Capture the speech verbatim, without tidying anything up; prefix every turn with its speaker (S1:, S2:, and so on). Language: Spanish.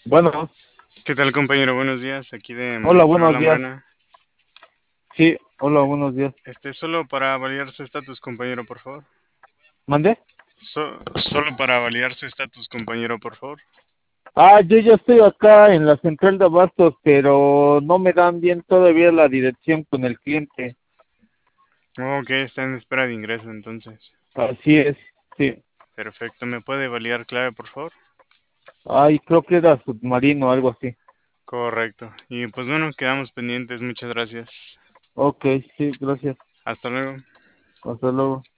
S1: Bueno,
S2: ¿Qué tal, compañero? Buenos días, aquí de
S1: hola,
S2: Maestro
S1: buenos días.
S2: Lambrana.
S1: Sí, hola, buenos días.
S2: Este, solo para validar su estatus, compañero, por favor.
S1: ¿Mande?
S2: So- solo para validar su estatus, compañero, por favor.
S1: Ah, yo ya estoy acá en la central de abastos, pero no me dan bien todavía la dirección con el cliente.
S2: Ok, está en espera de ingreso, entonces.
S1: Así es, sí.
S2: Perfecto, ¿me puede validar clave, por favor?
S1: Ay, creo que era submarino, algo así.
S2: Correcto. Y pues bueno, quedamos pendientes. Muchas gracias.
S1: Ok, sí, gracias.
S2: Hasta luego.
S1: Hasta luego.